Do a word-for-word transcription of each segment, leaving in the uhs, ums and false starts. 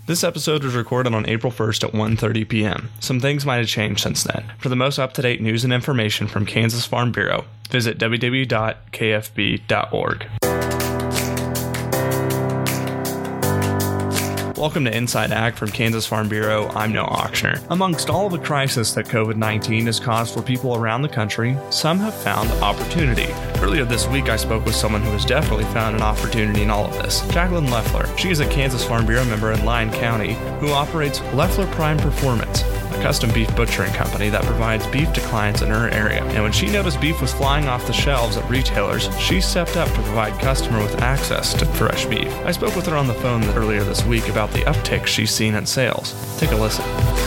This episode was recorded on April first at one thirty p.m. Some things might have changed since then. For the most up-to-date news and information from Kansas Farm Bureau, visit w w w dot k f b dot org. Welcome to Inside Ag from Kansas Farm Bureau. I'm Noah Ochsner. Amongst all of the crisis that covid nineteen has caused for people around the country, some have found opportunity. Earlier this week, I spoke with someone who has definitely found an opportunity in all of this, Jacqueline Leffler. She is a Kansas Farm Bureau member in Lyon County who operates Leffler Prime Performance, a custom beef butchering company that provides beef to clients in her area. And when she noticed beef was flying off the shelves at retailers, she stepped up to provide customer with access to fresh beef. I spoke with her on the phone earlier this week about the uptick she's seen in sales. Take a listen.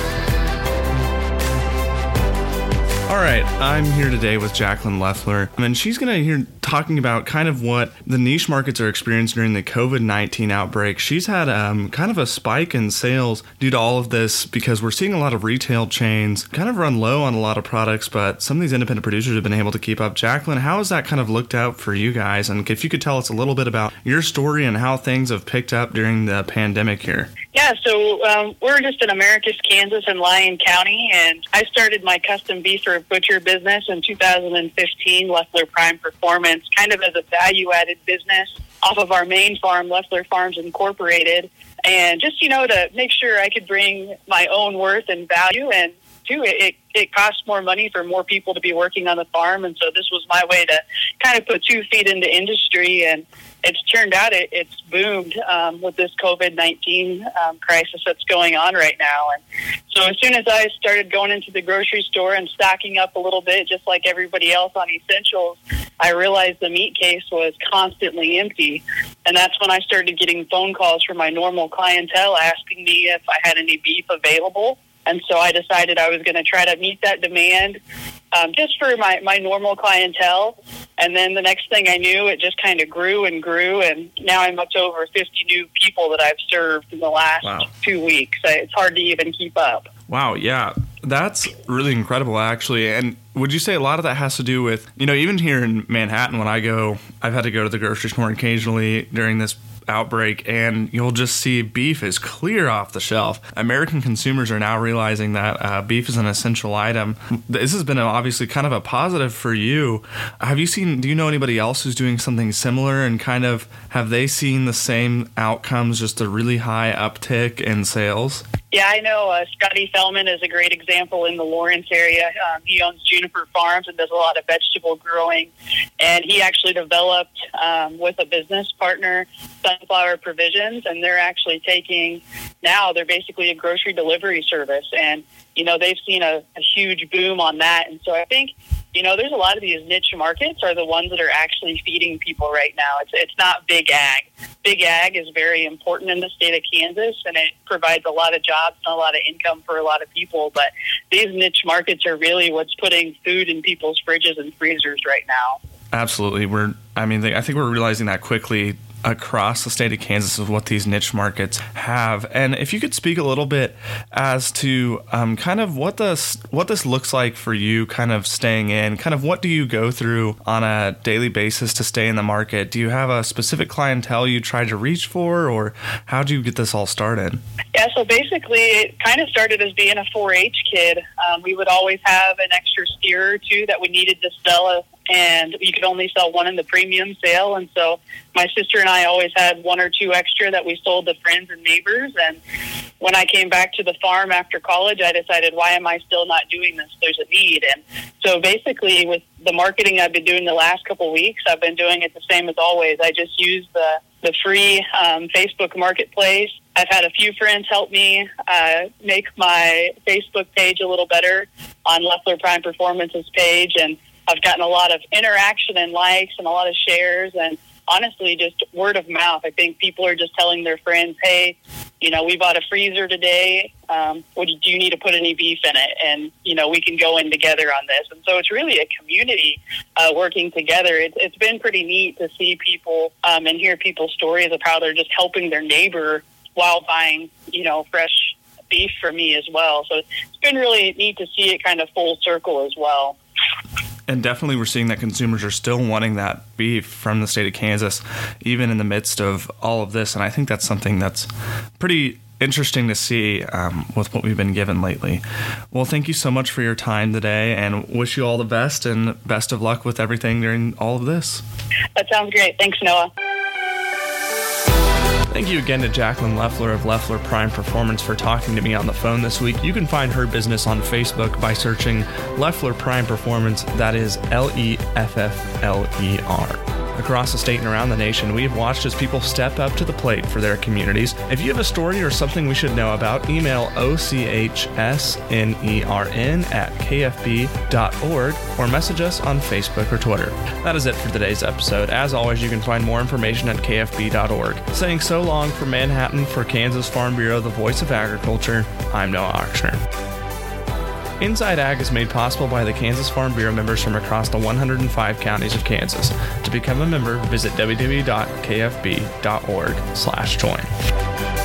All right, I'm here today with Jacqueline Leffler, and she's going to hear talking about kind of what the niche markets are experiencing during the covid nineteen outbreak. She's had um, kind of a spike in sales due to all of this because we're seeing a lot of retail chains kind of run low on a lot of products, but some of these independent producers have been able to keep up. Jacqueline, how has that kind of looked out for you guys? And if you could tell us a little bit about your story and how things have picked up during the pandemic here. Yeah, so um, we're just in Americus, Kansas, in Lyon County, and I started my custom beef or butcher business in two thousand fifteen, Leffler Prime Performance, kind of as a value-added business off of our main farm, Leffler Farms Incorporated, and just, you know, to make sure I could bring my own worth and value, and too, it, it costs more money for more people to be working on the farm, and so this was my way to kind of put two feet into industry, and it's turned out it, it's boomed um, with this covid nineteen um, crisis that's going on right now. And so as soon as I started going into the grocery store and stocking up a little bit, just like everybody else on essentials, I realized the meat case was constantly empty. And that's when I started getting phone calls from my normal clientele asking me if I had any beef available. And so I decided I was going to try to meet that demand um, just for my, my normal clientele. And then the next thing I knew, it just kind of grew and grew. And now I'm up to over fifty new people that I've served in the last wow. two weeks. It's hard to even keep up. Wow, yeah. That's really incredible, actually. And would you say a lot of that has to do with, you know, even here in Manhattan, when I go, I've had to go to the grocery store occasionally during this outbreak, and you'll just see beef is clear off the shelf. American consumers are now realizing that uh, beef is an essential item. This has been obviously kind of a positive for you. Have you seen, do you know anybody else who's doing something similar, and kind of have they seen the same outcomes, just a really high uptick in sales? Yeah, I know uh, Scotty Fellman is a great example in the Lawrence area. Um, he owns Juniper Farms and does a lot of vegetable growing. And he actually developed um, with a business partner, Sunflower Provisions, and they're actually taking, now they're basically a grocery delivery service. And, you know, they've seen a, a huge boom on that. And so I think, you know, there's a lot of these niche markets are the ones that are actually feeding people right now. It's it's not big ag. Big ag is very important in the state of Kansas, and it provides a lot of jobs and a lot of income for a lot of people. But these niche markets are really what's putting food in people's fridges and freezers right now. Absolutely. We're, I mean, I think we're realizing that quickly across the state of Kansas of what these niche markets have. And if you could speak a little bit as to um, kind of what this what this looks like for you, kind of staying in, kind of what do you go through on a daily basis to stay in the market? Do you have a specific clientele you try to reach for, or how do you get this all started? Yeah, so basically it kind of started as being a four H kid. Um, we would always have an extra steer or two that we needed to sell, and you could only sell one in the premium sale. And so my sister and I always had one or two extra that we sold to friends and neighbors. And when I came back to the farm after college, I decided, why am I still not doing this? There's a need. And so basically with the marketing I've been doing the last couple of weeks, I've been doing it the same as always. I just use the, the free um, Facebook Marketplace. I've had a few friends help me uh, make my Facebook page a little better on Leffler Prime Performance's page, and I've gotten a lot of interaction and likes and a lot of shares, and honestly, just word of mouth. I think people are just telling their friends, hey, you know, we bought a freezer today. Um, what do you need to put any beef in it? And, you know, we can go in together on this. And so it's really a community uh, working together. It, it's been pretty neat to see people um, and hear people's stories of how they're just helping their neighbor while buying, you know, fresh beef from me as well. So it's been really neat to see it kind of full circle as well. And definitely we're seeing that consumers are still wanting that beef from the state of Kansas, even in the midst of all of this. And I think that's something that's pretty interesting to see um, with what we've been given lately. Well, thank you so much for your time today, and wish you all the best and best of luck with everything during all of this. That sounds great. Thanks, Noah. Thank you again to Jacqueline Leffler of Leffler Prime Performance for talking to me on the phone this week. You can find her business on Facebook by searching Leffler Prime Performance. That is L E F F L E R. Across the state and around the nation, we have watched as people step up to the plate for their communities. If you have a story or something we should know about, email O C H S N E R N at K F B dot org or message us on Facebook or Twitter. That is it for today's episode. As always, you can find more information at K F B dot org. Saying so long from Manhattan for Kansas Farm Bureau, the voice of agriculture, I'm Noah Ochsner. Inside Ag is made possible by the Kansas Farm Bureau members from across the one hundred five counties of Kansas. To become a member, visit w w w dot k f b dot org slash join.